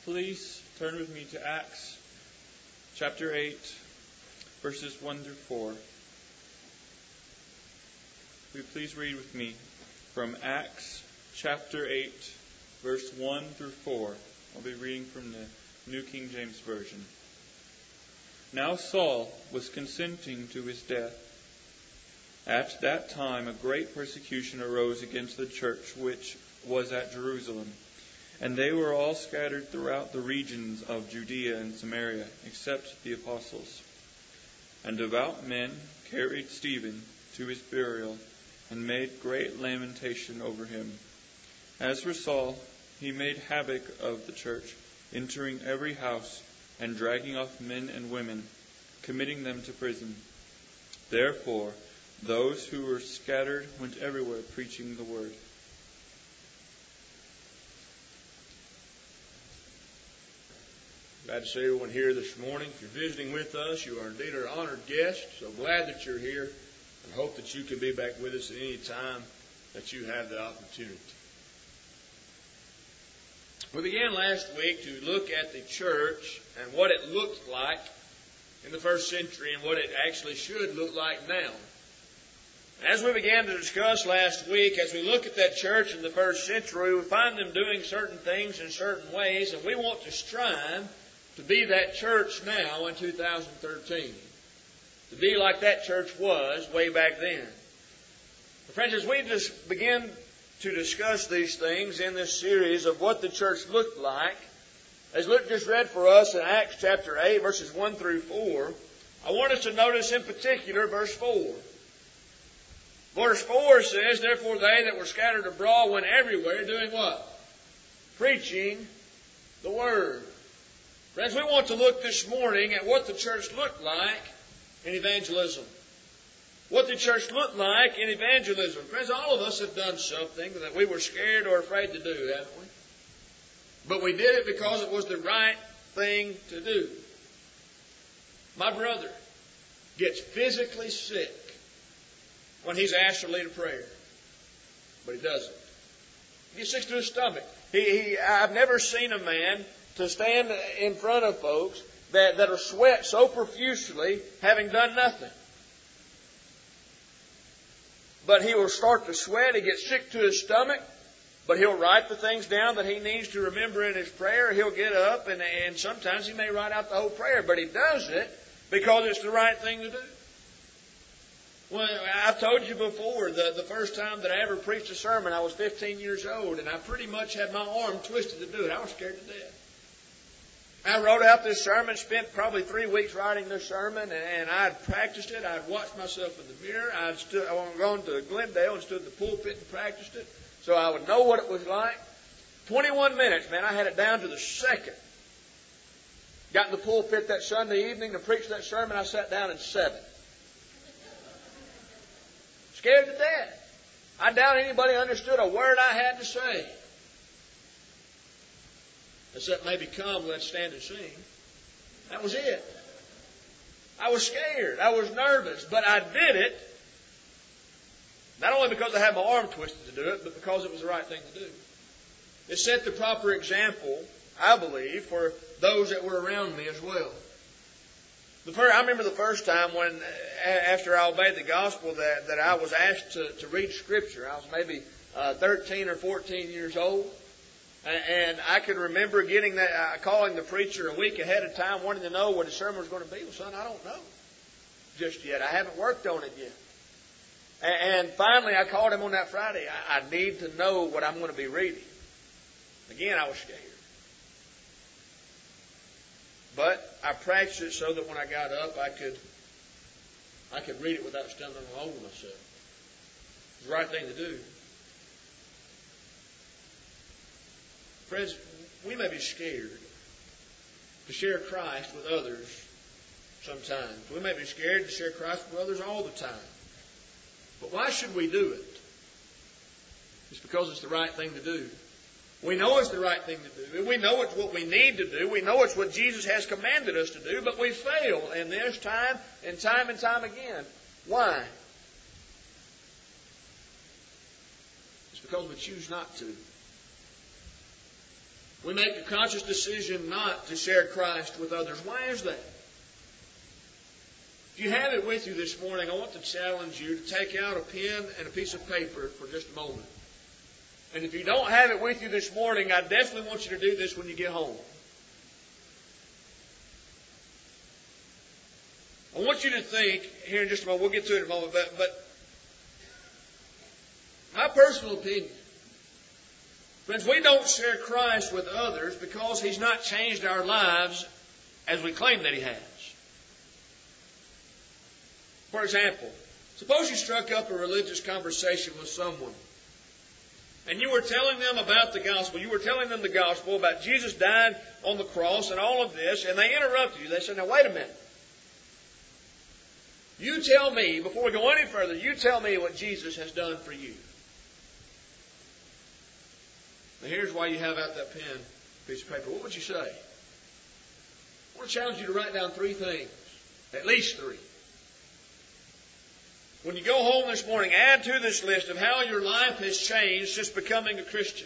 please turn with me to Acts chapter 8, verses 1 through 4. Will you please read with me from Acts chapter 8, verse 1 through 4. I'll be reading from the New King James Version. Now Saul was consenting to his death. At that time a great persecution arose against the church which was at Jerusalem, and they were all scattered throughout the regions of Judea and Samaria, except the apostles. And devout men carried Stephen to his burial, and made great lamentation over him. As for Saul, he made havoc of the church, entering every house, and dragging off men and women, committing them to prison. Therefore, those who were scattered went everywhere preaching the word. Glad to see everyone here this morning. If you're visiting with us, you are indeed our honored guest. So glad that you're here, and hope that you can be back with us at any time that you have the opportunity. We began last week to look at the church and what it looked like in the first century and what it actually should look like now. As we began to discuss last week, as we look at that church in the first century, we find them doing certain things in certain ways, and we want to strive to be that church now in 2013. To be like that church was way back then. Friends, as we just begin to discuss these things in this series of what the church looked like, as Luke just read for us in Acts chapter 8, verses 1 through 4, I want us to notice in particular verse 4. Verse 4 says, "Therefore they that were scattered abroad went everywhere, doing what? Preaching the word." Friends, we want to look this morning at what the church looked like in evangelism. What the church looked like in evangelism. Friends, all of us have done something that we were scared or afraid to do, haven't we? But we did it because it was the right thing to do. My brother gets physically sick when he's asked to lead a prayer. But he doesn't. He gets sick to his stomach. I've never seen a man to stand in front of folks that'll sweat so profusely having done nothing. But he will start to sweat. He gets sick to his stomach. But he'll write the things down that he needs to remember in his prayer. He'll get up and sometimes he may write out the whole prayer. But he does it because it's the right thing to do. Well, I've told you before, the first time that I ever preached a sermon, I was 15 years old. And I pretty much had my arm twisted to do it. I was scared to death. I wrote out this sermon, spent probably 3 weeks writing this sermon, and I'd practiced it. I'd watched myself in the mirror. I'd gone to Glendale and stood in the pulpit and practiced it, so I would know what it was like. 21 minutes, man, I had it down to the second. Got in the pulpit that Sunday evening to preach that sermon. I sat down in 7. Scared to death. I doubt anybody understood a word I had to say. Except maybe come, let's stand and sing. That was it. I was scared. I was nervous. But I did it. Not only because I had my arm twisted to do it, but because it was the right thing to do. It set the proper example, I believe, for those that were around me as well. I remember the first time when, after I obeyed the gospel, that I was asked to read Scripture. I was maybe 13 or 14 years old. And I can remember getting that, calling the preacher a week ahead of time, wanting to know what his sermon was going to be. Well, son, I don't know just yet. I haven't worked on it yet. And finally, I called him on that Friday. I need to know what I'm going to be reading. Again, I was scared. But I practiced it so that when I got up, I could read it without stumbling all over myself. It's the right thing to do. Friends, we may be scared to share Christ with others sometimes. We may be scared to share Christ with others all the time. But why should we do it? It's because it's the right thing to do. We know it's the right thing to do. We know it's what we need to do. We know it's what Jesus has commanded us to do, but we fail in this time and time again. Why? It's because we choose not to. we make a conscious decision not to share Christ with others. Why is that? If you have it with you this morning, I want to challenge you to take out a pen and a piece of paper for just a moment. And if you don't have it with you this morning, I definitely want you to do this when you get home. I want you to think, here in just a moment, we'll get to it in a moment, but my personal opinion, friends, we don't share Christ with others because He's not changed our lives as we claim that He has. For example, suppose you struck up a religious conversation with someone and you were telling them about the gospel. You were telling them the gospel about Jesus dying on the cross and all of this, and they interrupted you. They said, now wait a minute. You tell me, before we go any further, you tell me what Jesus has done for you. Now here's why you have out that pen, piece of paper. What would you say? I want to challenge you to write down 3 things. At least 3. When you go home this morning, add to this list of how your life has changed since becoming a Christian.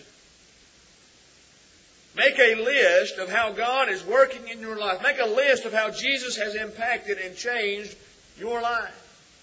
Make a list of how God is working in your life. Make a list of how Jesus has impacted and changed your life.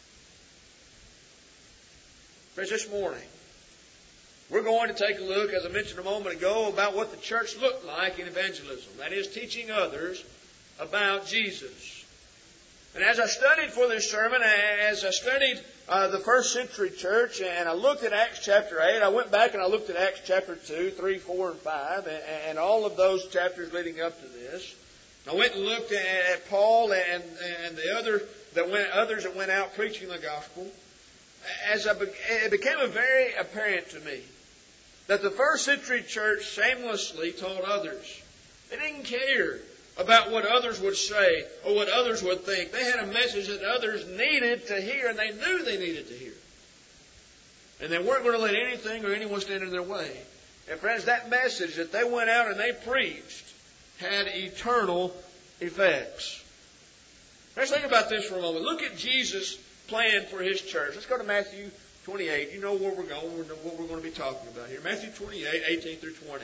Friends, this morning, we're going to take a look, as I mentioned a moment ago, about what the church looked like in evangelism. That is, teaching others about Jesus. And as I studied for this sermon, as I studied the first century church, and I looked at Acts chapter 8, I went back and I looked at Acts chapter 2, 3, 4, and 5, and all of those chapters leading up to this. I went and looked at Paul and the others that went out preaching the gospel. It became very apparent to me that the first century church shamelessly taught others. They didn't care about what others would say or what others would think. They had a message that others needed to hear, and they knew they needed to hear. And they weren't going to let anything or anyone stand in their way. And friends, that message that they went out and they preached had eternal effects. Let's think about this for a moment. Look at Jesus' plan for His church. Let's go to Matthew 28. You know where we're going, what we're going to be talking about here. Matthew 28, 18 through 20.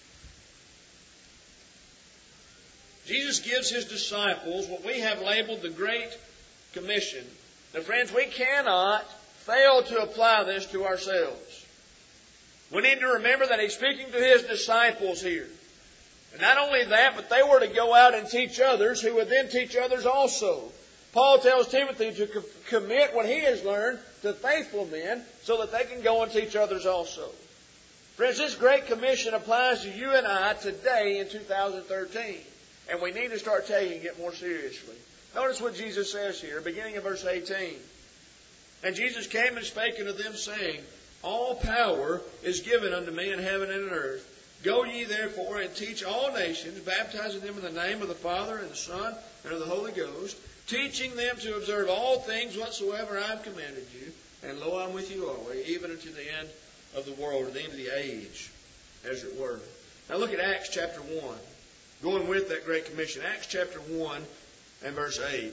Jesus gives His disciples what we have labeled the Great Commission. Now, friends, we cannot fail to apply this to ourselves. We need to remember that He's speaking to His disciples here. And not only that, but they were to go out and teach others who would then teach others also. Paul tells Timothy to commit what he has learned to faithful men so that they can go and teach others also. Friends, this Great Commission applies to you and I today in 2013. And we need to start taking it more seriously. Notice what Jesus says here, beginning in verse 18. And Jesus came and spake unto them, saying, All power is given unto me in heaven and in earth. Go ye therefore and teach all nations, baptizing them in the name of the Father and the Son and of the Holy Ghost, teaching them to observe all things whatsoever I have commanded you. And lo, I am with you always, even unto the end of the world, or the end of the age, as it were. Now look at Acts chapter 1. Going with that Great Commission. Acts chapter 1 and verse 8.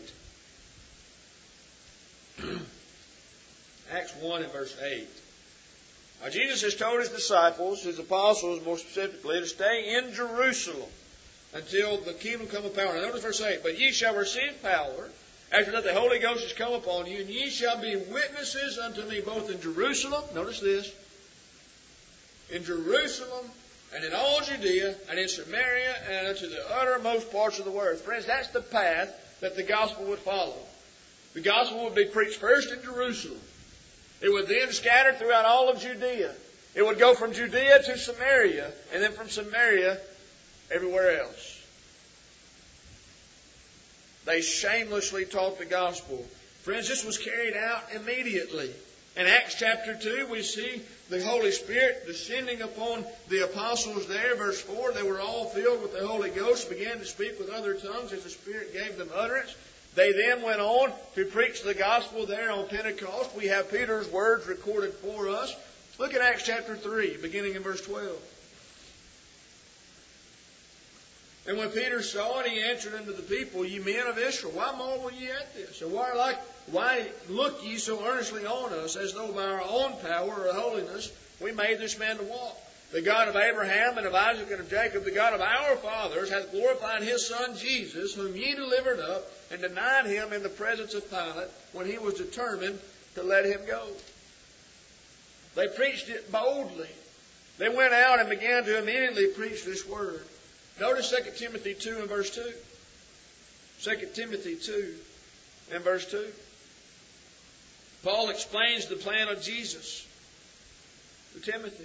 Acts 1 and verse 8. Now Jesus has told His disciples, His apostles more specifically, to stay in Jerusalem until the kingdom come of power. Now notice verse 8. But ye shall receive power after that the Holy Ghost has come upon you, and ye shall be witnesses unto me both in Jerusalem, notice this, in Jerusalem, and in all Judea, and in Samaria, and unto the uttermost parts of the earth. Friends, that's the path that the gospel would follow. The gospel would be preached first in Jerusalem. It would then scatter throughout all of Judea. It would go from Judea to Samaria, and then from Samaria everywhere else. They shamelessly taught the gospel. Friends, this was carried out immediately. In Acts chapter 2, we see the Holy Spirit descending upon the apostles there. Verse 4, they were all filled with the Holy Ghost, began to speak with other tongues as the Spirit gave them utterance. They then went on to preach the gospel there on Pentecost. We have Peter's words recorded for us. Look at Acts chapter 3, beginning in verse 12. And when Peter saw it, he answered unto the people, Ye men of Israel, why marvel ye at this? And why look ye so earnestly on us, as though by our own power or holiness we made this man to walk? the God of Abraham and of Isaac and of Jacob, the God of our fathers, hath glorified His Son Jesus, whom ye delivered up, and denied Him in the presence of Pilate, when he was determined to let Him go. They preached it boldly. They went out and began to immediately preach this word. Notice 2 Timothy 2 and verse 2. 2 Timothy 2 and verse 2. Paul explains the plan of Jesus to Timothy.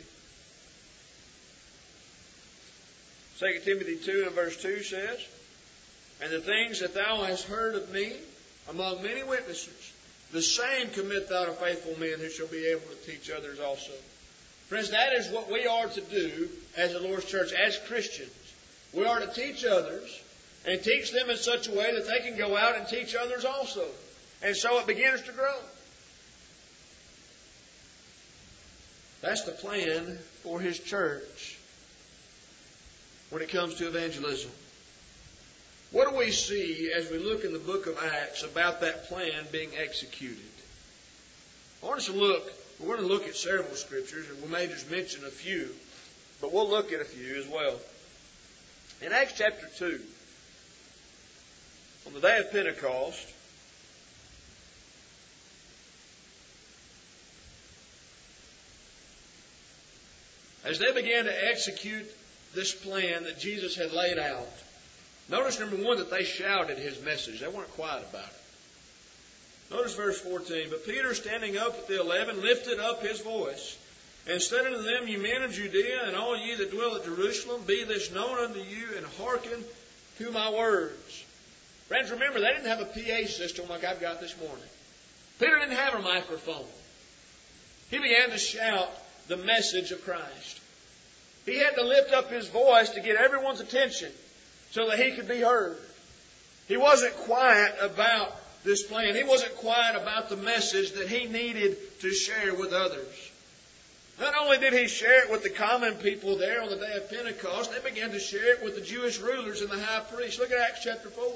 2 Timothy 2 and verse 2 says, And the things that thou hast heard of me among many witnesses, the same commit thou to faithful men who shall be able to teach others also. Friends, that is what we are to do as the Lord's church, as Christians. We are to teach others and teach them in such a way that they can go out and teach others also. And so it begins to grow. That's the plan for His church when it comes to evangelism. What do we see as we look in the book of Acts about that plan being executed? I want us to look. We're going to look at several scriptures, and we may just mention a few, but we'll look at a few as well. In Acts chapter 2, on the day of Pentecost, as they began to execute this plan that Jesus had laid out, notice, number one, that they shouted His message. They weren't quiet about it. Notice verse 14. But Peter, standing up with the 11, lifted up his voice, and said unto them, Ye men of Judea, and all ye that dwell at Jerusalem, be this known unto you, and hearken to my words. Friends, remember, they didn't have a PA system like I've got this morning. Peter didn't have a microphone. He began to shout the message of Christ. He had to lift up his voice to get everyone's attention so that he could be heard. He wasn't quiet about this plan. He wasn't quiet about the message that he needed to share with others. Not only did he share it with the common people there on the day of Pentecost, they began to share it with the Jewish rulers and the high priests. Look at Acts chapter 4.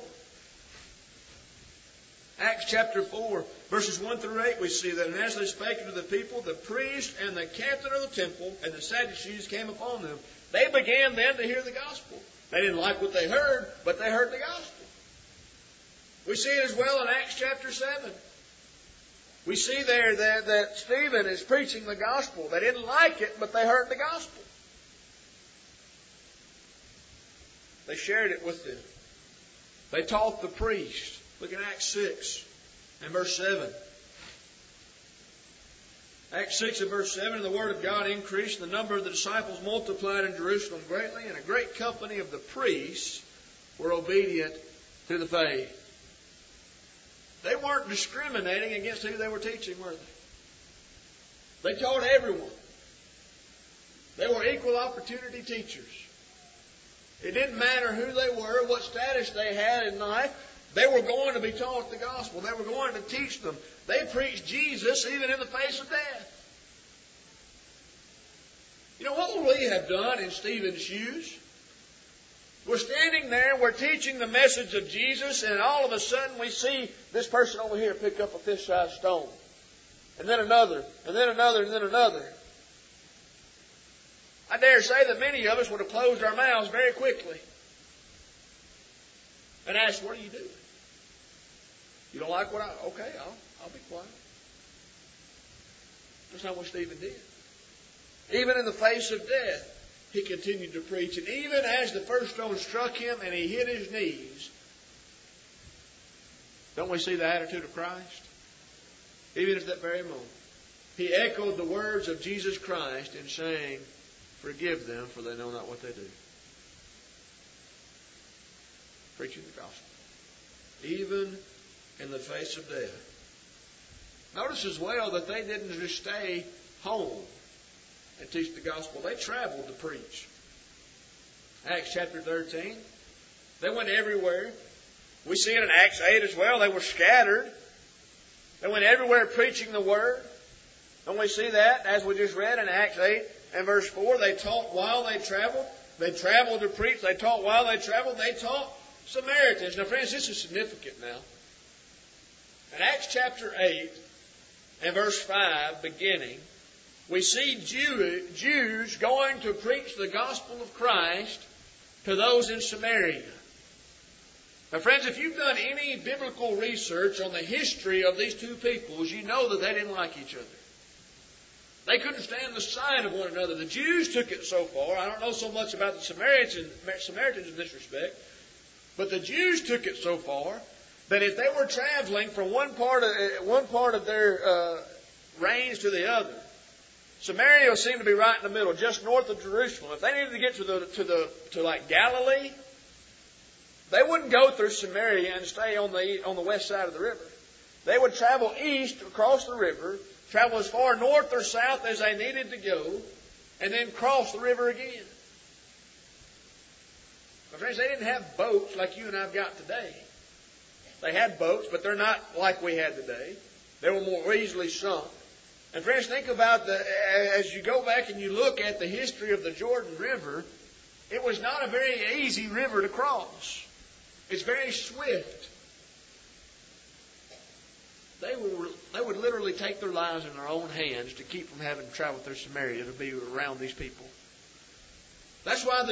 Acts chapter 4, verses 1 through 8, we see that, And as they spake unto the people, the priest and the captain of the temple and the Sadducees came upon them. They began then to hear the gospel. They didn't like what they heard, but they heard the gospel. We see it as well in Acts chapter 7. We see there that Stephen is preaching the gospel. They didn't like it, but they heard the gospel. They shared it with them. They taught the priest. Look at Acts 6 and verse 7. Acts 6 and verse 7, And the word of God increased, and the number of the disciples multiplied in Jerusalem greatly, and a great company of the priests were obedient to the faith. They weren't discriminating against who they were teaching, were they? They taught everyone. They were equal opportunity teachers. It didn't matter who they were, what status they had in life. They were going to be taught the gospel. They were going to teach them. They preached Jesus even in the face of death. You know, what would we have done in Stephen's shoes? We're standing there, we're teaching the message of Jesus, and all of a sudden we see this person over here pick up a fish-sized stone. And then another, and then another, and then another. I dare say that many of us would have closed our mouths very quickly and asked, what are you doing? You don't like what okay, I'll be quiet. That's not what Stephen did. Even in the face of death, he continued to preach. And even as the first stone struck him and he hit his knees, don't we see the attitude of Christ? Even at that very moment, he echoed the words of Jesus Christ in saying, Forgive them, for they know not what they do. Preaching the gospel. Even in the face of death. Notice as well that they didn't just stay home and teach the gospel. They traveled to preach. Acts chapter 13. They went everywhere. We see it in Acts 8 as well. They were scattered. They went everywhere preaching the word. Don't we see that as we just read in Acts 8 and verse 4? They taught while they traveled. They traveled to preach. They taught while they traveled. They taught Samaritans. Now friends, this is significant now. In Acts chapter 8 and verse 5 beginning, we see Jews going to preach the gospel of Christ to those in Samaria. Now, friends, if you've done any biblical research on the history of these two peoples, you know that they didn't like each other. They couldn't stand the sight of one another. The Jews took it so far. I don't know so much about the Samaritans in this respect, but the Jews took it so far that if they were traveling from one part of their range to the other, Samaria seemed to be right in the middle, just north of Jerusalem. If they needed to get to like Galilee, they wouldn't go through Samaria and stay on the west side of the river. They would travel east across the river, travel as far north or south as they needed to go, and then cross the river again. My friends, they didn't have boats like you and I've got today. They had boats, but they're not like we had today. They were more easily sunk. And friends, think about as you go back and you look at the history of the Jordan River, it was not a very easy river to cross. It's very swift. They would literally take their lives in their own hands to keep from having to travel through Samaria to be around these people. That's why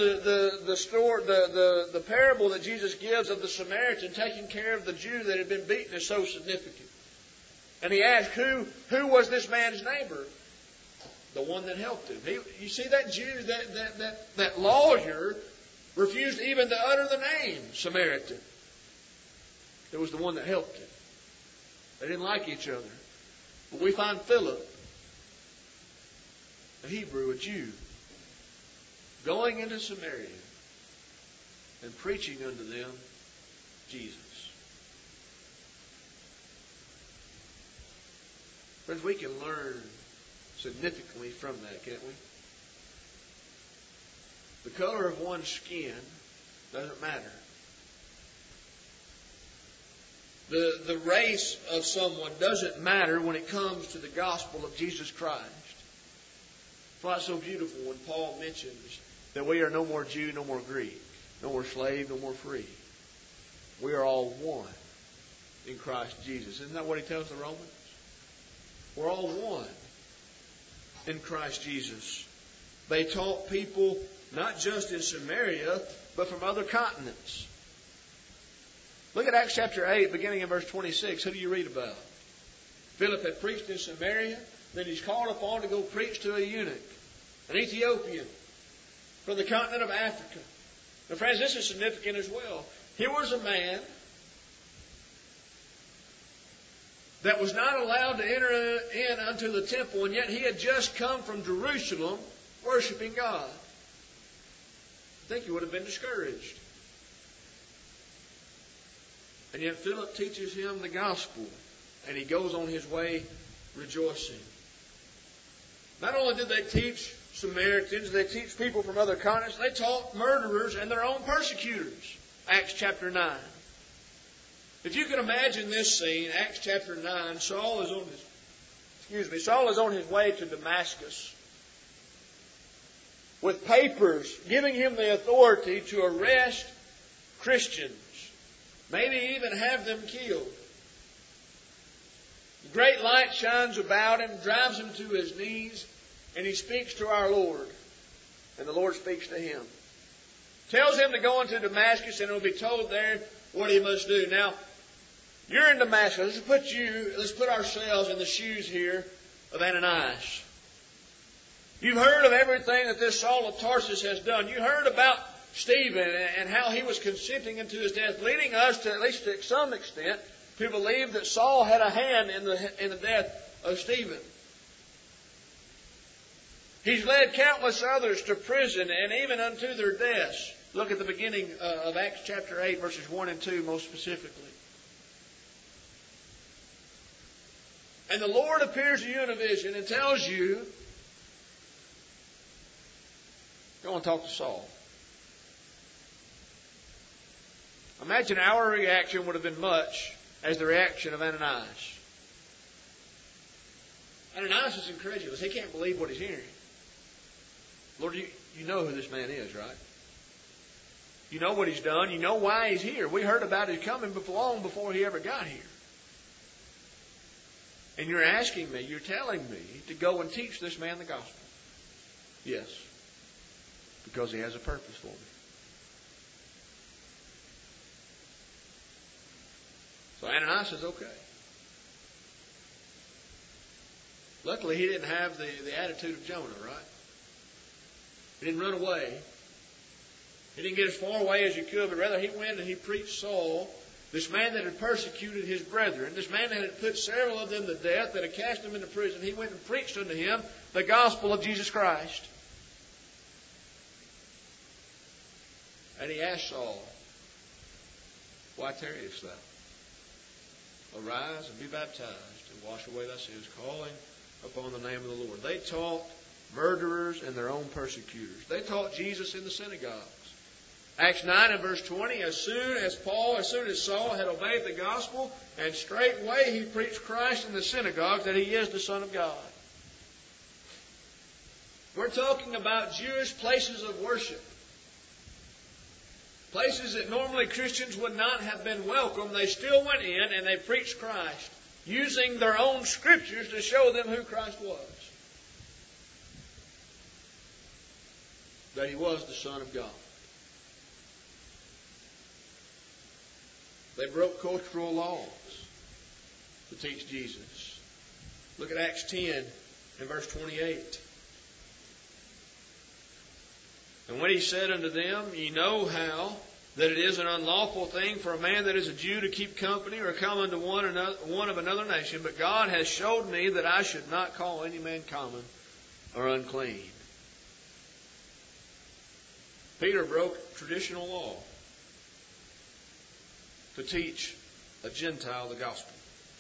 the parable that Jesus gives of the Samaritan taking care of the Jew that had been beaten is so significant. And he asked, who was this man's neighbor? The one that helped him. You see, that Jew, that lawyer, refused even to utter the name Samaritan. It was the one that helped him. They didn't like each other. But we find Philip, a Hebrew, a Jew, going into Samaria and preaching unto them Jesus. Friends, we can learn significantly from that, can't we? The color of one's skin doesn't matter. The race of someone doesn't matter when it comes to the gospel of Jesus Christ. That's why it's so beautiful when Paul mentions that we are no more Jew, no more Greek, no more slave, no more free. We are all one in Christ Jesus. Isn't that what he tells the Romans? We're all one in Christ Jesus. They taught people not just in Samaria, but from other continents. Look at Acts chapter 8, beginning in verse 26. Who do you read about? Philip had preached in Samaria. Then he's called upon to go preach to a eunuch, an Ethiopian, from the continent of Africa. Now, friends, this is significant as well. Here was a man that was not allowed to enter in unto the temple, and yet he had just come from Jerusalem worshiping God. I think he would have been discouraged. And yet Philip teaches him the gospel, and he goes on his way rejoicing. Not only did they teach Samaritans, they teach people from other continents, they taught murderers and their own persecutors. Acts chapter 9. If you can imagine this scene, Acts chapter 9, Saul is on his way to Damascus with papers giving him the authority to arrest Christians, maybe even have them killed. The great light shines about him, drives him to his knees, and he speaks to our Lord. And the Lord speaks to him. Tells him to go into Damascus, and he'll be told there what he must do. Now, you're in Damascus. Let's put ourselves in the shoes here of Ananias. You've heard of everything that this Saul of Tarsus has done. You heard about Stephen and how he was consenting into his death, leading us to, at least to some extent, to believe that Saul had a hand in the death of Stephen. He's led countless others to prison and even unto their deaths. Look at the beginning of Acts chapter 8, verses 1 and 2 most specifically. And the Lord appears to you in a vision and tells you, go and talk to Saul. Imagine our reaction would have been much as the reaction of Ananias. Ananias is incredulous. He can't believe what he's hearing. Lord, you know who this man is, right? You know what he's done. You know why he's here. We heard about his coming long before he ever got here. And you're asking me, you're telling me to go and teach this man the gospel. Yes. Because he has a purpose for me. So Ananias says, okay. Luckily, he didn't have the attitude of Jonah, right? He didn't run away. He didn't get as far away as he could, but rather he went and he preached Saul, this man that had persecuted his brethren, this man that had put several of them to death, that had cast them into prison. He went and preached unto him the gospel of Jesus Christ. And he asked Saul, why tarriest thou? Arise and be baptized and wash away thy sins, calling upon the name of the Lord. They taught murderers and their own persecutors. They taught Jesus in the synagogues. Acts 9 and verse 20, as soon as Saul had obeyed the gospel, and straightway he preached Christ in the synagogues, that he is the Son of God. We're talking about Jewish places of worship. Places that normally Christians would not have been welcome. They still went in and they preached Christ, using their own scriptures to show them who Christ was. That he was the Son of God. They broke cultural laws to teach Jesus. Look at Acts 10 and verse 28. And when he said unto them, ye know how that it is an unlawful thing for a man that is a Jew to keep company or come unto one of another nation, but God has showed me that I should not call any man common or unclean. Peter broke traditional law to teach a Gentile the gospel.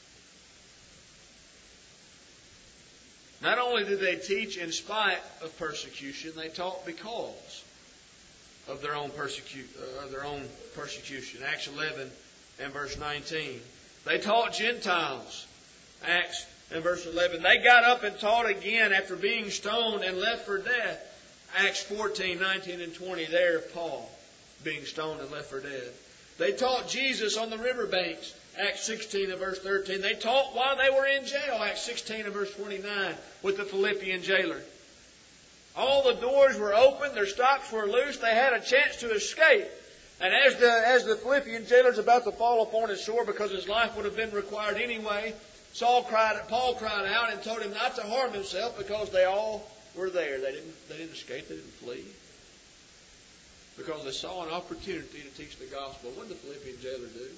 Not only did they teach in spite of persecution, they taught because of their own persecution. Acts 11 and verse 19. They taught Gentiles. Acts and verse 11. They got up and taught again after being stoned and left for death. Acts 14, 19 and 20. There, Paul being stoned and left for dead. They taught Jesus on the riverbanks. Acts 16 and verse 13. They taught while they were in jail. Acts 16 and verse 29 with the Philippian jailer. All the doors were open. Their stocks were loose. They had a chance to escape. And as the Philippian jailer's about to fall upon his sword because his life would have been required anyway, Paul cried out and told him not to harm himself because they all were there. They didn't escape. They didn't flee. Because they saw an opportunity to teach the gospel. What did the Philippian jailer do?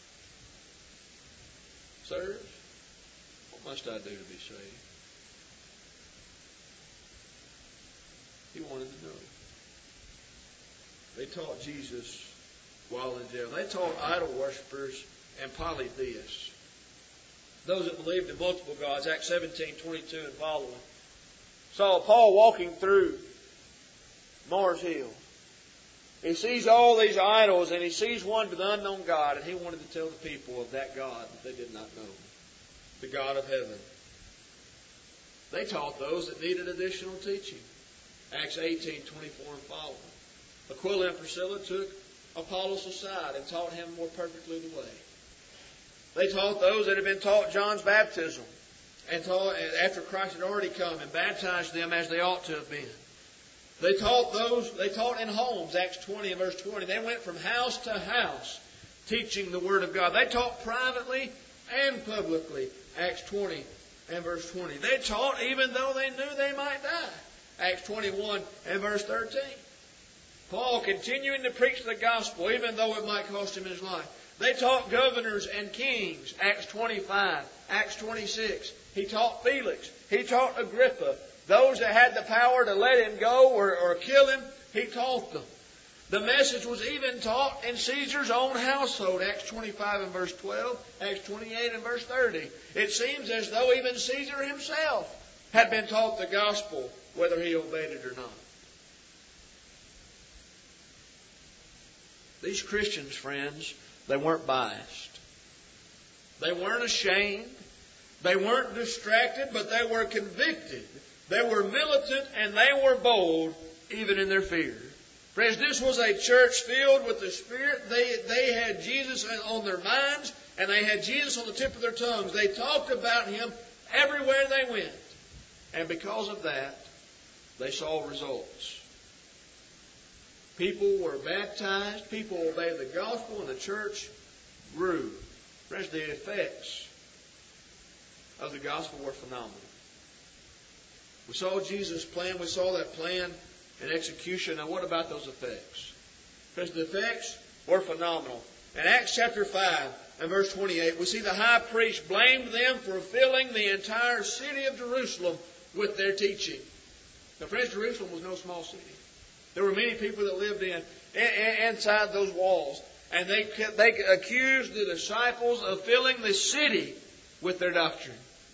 Sirs, what must I do to be saved? He wanted to know. They taught Jesus while in jail. They taught idol worshippers and polytheists. Those that believed in multiple gods. Acts 17, 22 and following. Saw Paul walking through Mars Hill. He sees all these idols and he sees one to the unknown God, and he wanted to tell the people of that God that they did not know. The God of heaven. They taught those that needed additional teaching. Acts 18, 24 and following. Aquila and Priscilla took Apollos aside and taught him more perfectly the way. They taught those that had been taught John's baptism and taught after Christ had already come and baptized them as they ought to have been. They taught in homes, Acts 20 and verse 20. They went from house to house teaching the Word of God. They taught privately and publicly, Acts 20 and verse 20. They taught even though they knew they might die, Acts 21 and verse 13. Paul continuing to preach the gospel even though it might cost him his life. They taught governors and kings, Acts 25, Acts 26. He taught Felix. He taught Agrippa. Those that had the power to let him go or kill him, he taught them. The message was even taught in Caesar's own household, Acts 25 and verse 12, Acts 28 and verse 30. It seems as though even Caesar himself had been taught the gospel, whether he obeyed it or not. These Christians, friends, they weren't biased. They weren't ashamed. They weren't distracted, but they were convicted. They were militant and they were bold, even in their fear. Friends, this was a church filled with the Spirit. They had Jesus on their minds and they had Jesus on the tip of their tongues. They talked about Him everywhere they went. And because of that, they saw results. People were baptized, people obeyed the gospel, and the church grew. Friends, the effects of the gospel were phenomenal. We saw Jesus' plan. We saw that plan in execution. Now, what about those effects? Because the effects were phenomenal. In Acts chapter 5 and verse 28, we see the high priest blamed them for filling the entire city of Jerusalem with their teaching. Now, friends, Jerusalem was no small city. There were many people that lived inside those walls. And they accused the disciples of filling the city with their doctrine.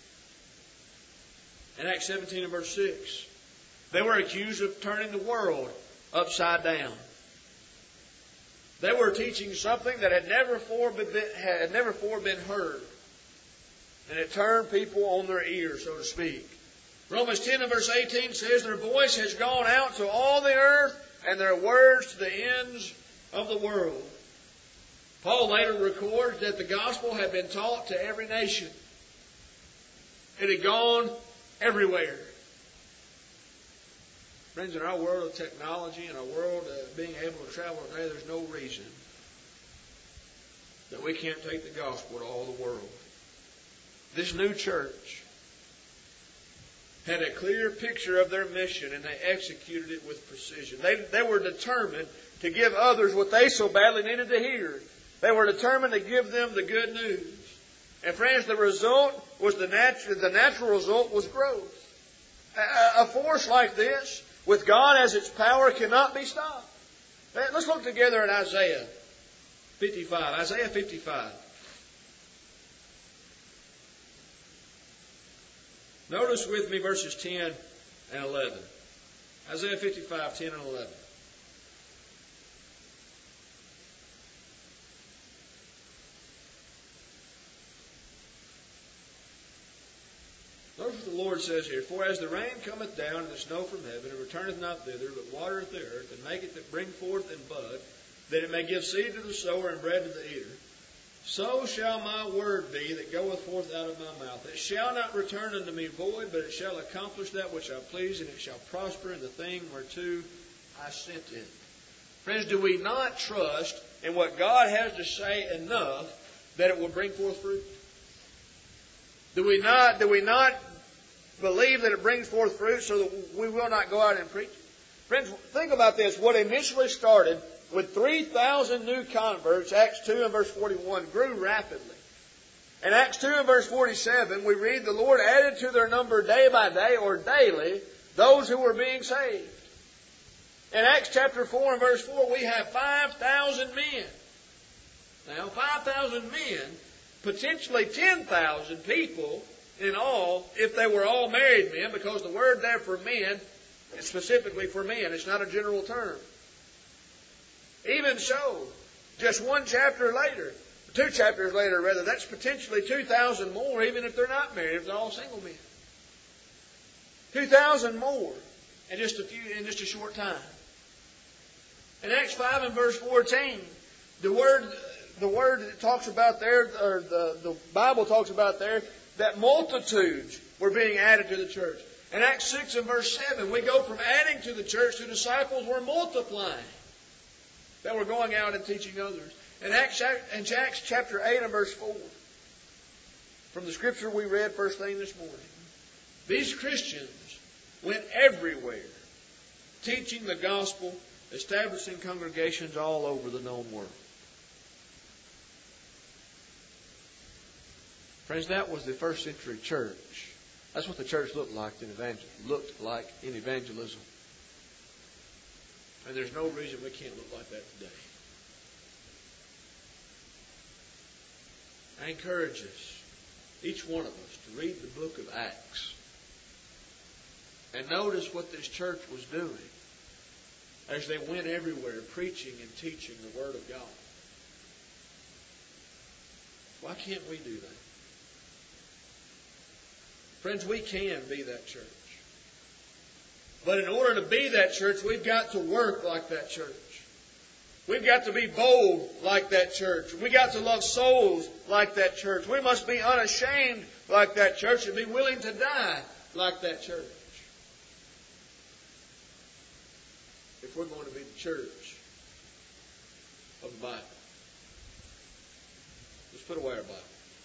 In Acts 17 and verse 6, they were accused of turning the world upside down. They were teaching something that had never before been heard. And it turned people on their ears, so to speak. Romans 10 and verse 18 says, their voice has gone out to all the earth, and their words to the ends of the world. Paul later records that the gospel had been taught to every nation. It had gone everywhere. Friends, in our world of technology, in our world of being able to travel today, there's no reason that we can't take the gospel to all the world. This new church had a clear picture of their mission, and they executed it with precision. They were determined to give others what they so badly needed to hear. They were determined to give them the good news. And friends, the result was the natural result was growth. A force like this, with God as its power, cannot be stopped. Let's look together at Isaiah 55. Isaiah 55. Notice with me verses 10 and 11. Isaiah 55, 10 and 11. Notice what the Lord says here. For as the rain cometh down and the snow from heaven, and returneth not thither, but watereth the earth, and maketh it bring forth and bud, that it may give seed to the sower and bread to the eater, so shall my word be that goeth forth out of my mouth. It shall not return unto me void, but it shall accomplish that which I please, and it shall prosper in the thing whereto I sent it. Friends, do we not trust in what God has to say enough that it will bring forth fruit? Do we not believe that it brings forth fruit so that we will not go out and preach? Friends, think about this. What initially started with 3,000 new converts, Acts 2 and verse 41, grew rapidly. In Acts 2 and verse 47, we read, the Lord added to their number day by day, or daily, those who were being saved. In Acts chapter 4 and verse 4, we have 5,000 men. Now, 5,000 men, potentially 10,000 people in all, if they were all married men, because the word there for men is specifically for men. It's not a general term. Even so, just one chapter later, 2 chapters later rather, that's potentially 2,000 more, even if they're not married, if they're all single men. 2,000 more in just a short time. In Acts 5 and verse 14, the word that talks about there, or the Bible talks about there, that multitudes were being added to the church. In Acts 6 and verse 7, we go from adding to the church to disciples were multiplying. That were going out and teaching others. In Acts chapter 8 and verse 4, from the scripture we read first thing this morning, these Christians went everywhere teaching the gospel, establishing congregations all over the known world. Friends, that was the first century church. That's what the church looked like in evangelism. And there's no reason we can't look like that today. I encourage us, each one of us, to read the book of Acts and notice what this church was doing as they went everywhere preaching and teaching the Word of God. Why can't we do that? Friends, we can be that church. But in order to be that church, we've got to work like that church. We've got to be bold like that church. We've got to love souls like that church. We must be unashamed like that church and be willing to die like that church. If we're going to be the church of the Bible. Let's put away our Bible.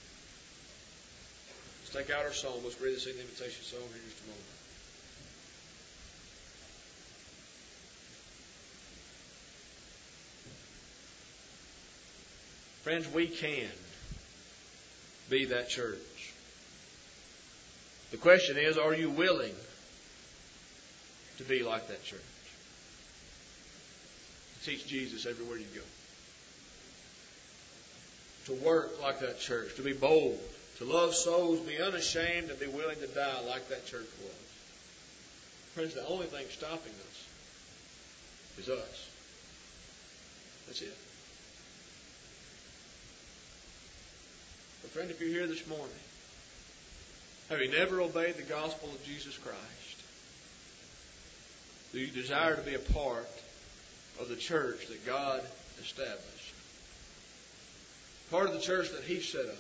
Let's take out our psalm. Let's read this invitation song here in just a moment. Friends, we can be that church. The question is, are you willing to be like that church? To teach Jesus everywhere you go. To work like that church. To be bold. To love souls, be unashamed, and be willing to die like that church was. Friends, the only thing stopping us is us. That's it. But friend, if you're here this morning, have you never obeyed the gospel of Jesus Christ? Do you desire to be a part of the church that God established? Part of the church that He set up?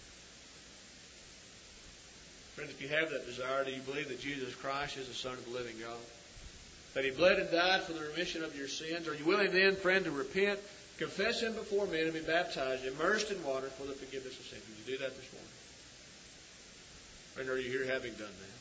Friends, if you have that desire, do you believe that Jesus Christ is the Son of the living God? That He bled and died for the remission of your sins? Are you willing then, friend, to repent, confess Him before men, and be baptized, immersed in water for the forgiveness of sins? Would you do that this morning? Friend, are you here having done that?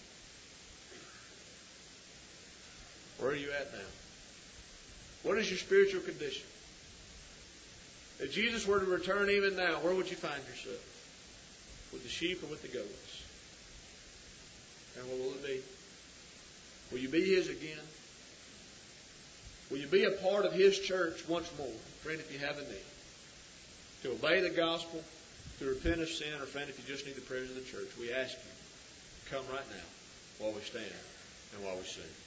Where are you at now? What is your spiritual condition? If Jesus were to return even now, where would you find yourself? With the sheep or with the goats? And what will it be? Will you be His again? Will you be a part of His church once more? Friend, if you have a need to obey the gospel, to repent of sin, or friend, if you just need the prayers of the church, we ask you, come right now while we stand and while we sing.